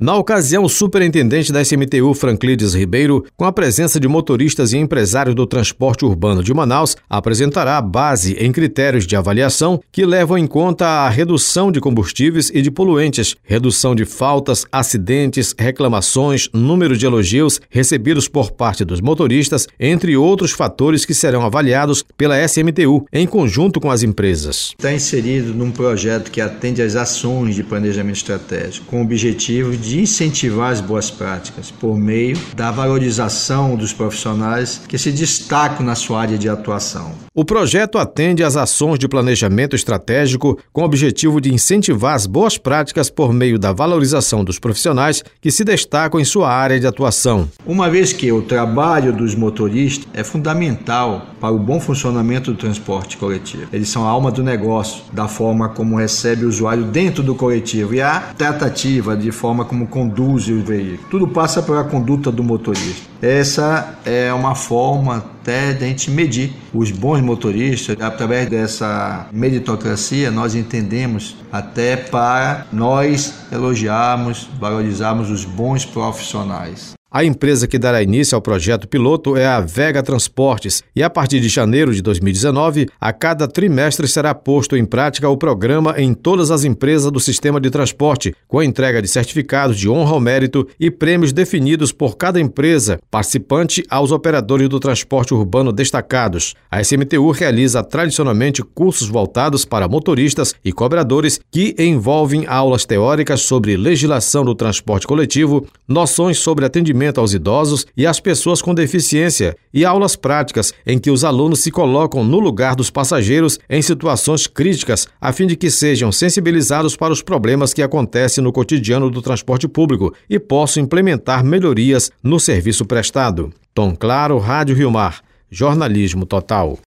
Na ocasião, o superintendente da SMTU, Franclides Ribeiro, com a presença de motoristas e empresários do transporte urbano de Manaus, apresentará a base em critérios de avaliação que levam em conta a redução de combustíveis e de poluentes, redução de faltas, acidentes, reclamações, número de elogios recebidos por parte dos motoristas, entre outros fatores que serão avaliados pela SMTU em conjunto com as empresas. Está inserido num projeto que atende às ações de planejamento estratégico, com o objetivo de incentivar as boas práticas por meio da valorização dos profissionais que se destacam na sua área de atuação. O projeto atende às ações de planejamento estratégico com o objetivo de incentivar as boas práticas por meio da valorização dos profissionais que se destacam em sua área de atuação. Uma vez que o trabalho dos motoristas é fundamental para o bom funcionamento do transporte coletivo. Eles são a alma do negócio, da forma como recebe o usuário dentro do coletivo e a tratativa de forma como conduz o veículo. Tudo passa pela conduta do motorista. Essa é uma forma até de a gente medir os bons motoristas. Através dessa meritocracia, nós entendemos até para nós elogiarmos, valorizarmos os bons profissionais. A empresa que dará início ao projeto piloto é a Vega Transportes e, a partir de janeiro de 2019, a cada trimestre será posto em prática o programa em todas as empresas do sistema de transporte, com a entrega de certificados de honra ao mérito e prêmios definidos por cada empresa participante aos operadores do transporte urbano destacados. A SMTU realiza tradicionalmente cursos voltados para motoristas e cobradores que envolvem aulas teóricas sobre legislação do transporte coletivo, noções sobre atendimento aos idosos e às pessoas com deficiência e aulas práticas em que os alunos se colocam no lugar dos passageiros em situações críticas a fim de que sejam sensibilizados para os problemas que acontecem no cotidiano do transporte público e possam implementar melhorias no serviço prestado. Tom Claro, Rádio Rio Mar, jornalismo total.